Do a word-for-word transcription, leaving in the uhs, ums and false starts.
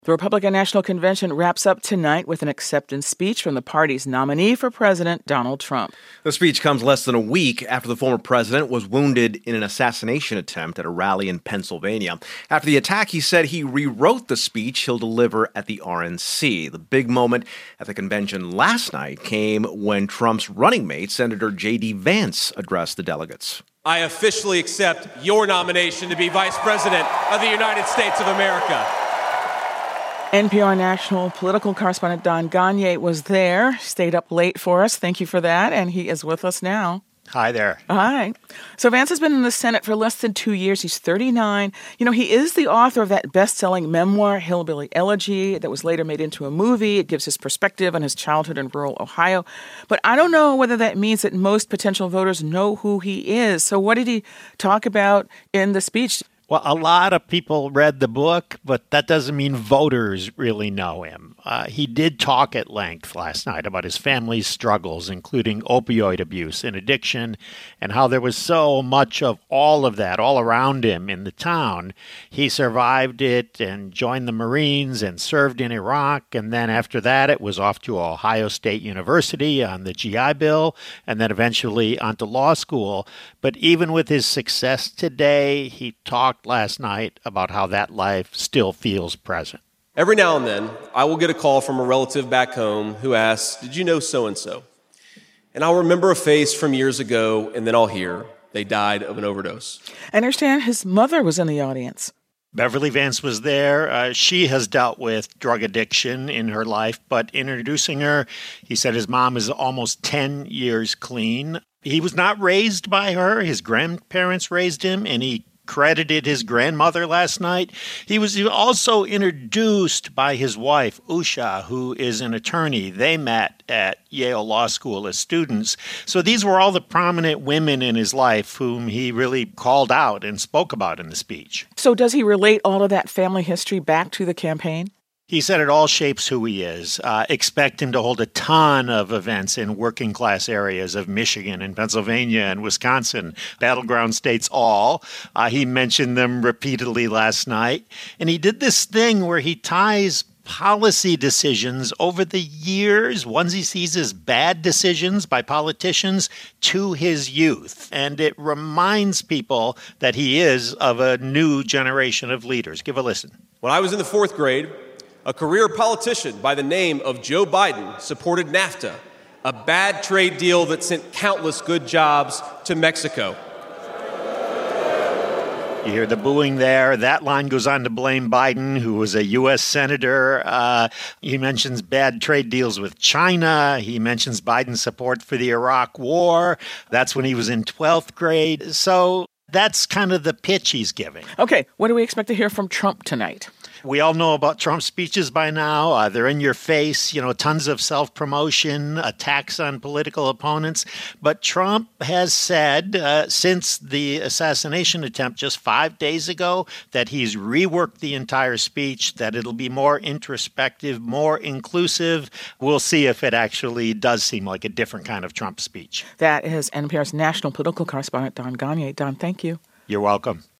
The Republican National Convention wraps up tonight with an acceptance speech from the party's nominee for president, Donald Trump. The speech comes less than a week after the former president was wounded in an assassination attempt at a rally in Pennsylvania. After the attack, he said he rewrote the speech he'll deliver at the R N C. The big moment at the convention last night came when Trump's running mate, Senator J D Vance, addressed the delegates. I officially accept your nomination to be Vice President of the United States of America. N P R national political correspondent Don Gonyea was there, stayed up late for us. Thank you for that, and he is with us now. Hi there. Hi. So Vance has been in the Senate for less than two years. He's thirty-nine. You know, he is the author of that best-selling memoir, Hillbilly Elegy, that was later made into a movie. It gives his perspective on his childhood in rural Ohio. But I don't know whether that means that most potential voters know who he is. So what did he talk about in the speech? Well, a lot of people read the book, but that doesn't mean voters really know him. Uh, he did talk at length last night about his family's struggles, including opioid abuse and addiction, and how there was so much of all of that all around him in the town. He survived it and joined the Marines and served in Iraq, and then after that it was off to Ohio State University on the G I Bill, and then eventually onto law school. But even with his success today, he talked last night about how that life still feels present. Every now and then, I will get a call from a relative back home who asks, "Did you know so-and-so?" And I'll remember a face from years ago, and then I'll hear, "They died of an overdose." I understand his mother was in the audience. Beverly Vance was there. Uh, she has dealt with drug addiction in her life, but introducing her, he said his mom is almost ten years clean. He was not raised by her. His grandparents raised him, and he credited his grandmother last night. He was also introduced by his wife, Usha, who is an attorney. They met at Yale Law School as students. So these were all the prominent women in his life whom he really called out and spoke about in the speech. So does he relate all of that family history back to the campaign? He said it all shapes who he is. Uh, expect him to hold a ton of events in working class areas of Michigan and Pennsylvania and Wisconsin, battleground states all. Uh, he mentioned them repeatedly last night. And he did this thing where he ties policy decisions over the years, ones he sees as bad decisions by politicians, to his youth. And it reminds people that he is of a new generation of leaders. Give a listen. When I was in the fourth grade, a career politician by the name of Joe Biden supported NAFTA, a bad trade deal that sent countless good jobs to Mexico. You hear the booing there. That line goes on to blame Biden, who was a U S senator. Uh, he mentions bad trade deals with China. He mentions Biden's support for the Iraq war. That's when he was in twelfth grade. So that's kind of the pitch he's giving. Okay, what do we expect to hear from Trump tonight? We all know about Trump's speeches by now. Uh, they're in your face, you know, tons of self-promotion, attacks on political opponents. But Trump has said uh, since the assassination attempt just five days ago that he's reworked the entire speech, that it'll be more introspective, more inclusive. We'll see if it actually does seem like a different kind of Trump speech. That is N P R's national political correspondent, Don Gonyea. Don, thank you. You're welcome.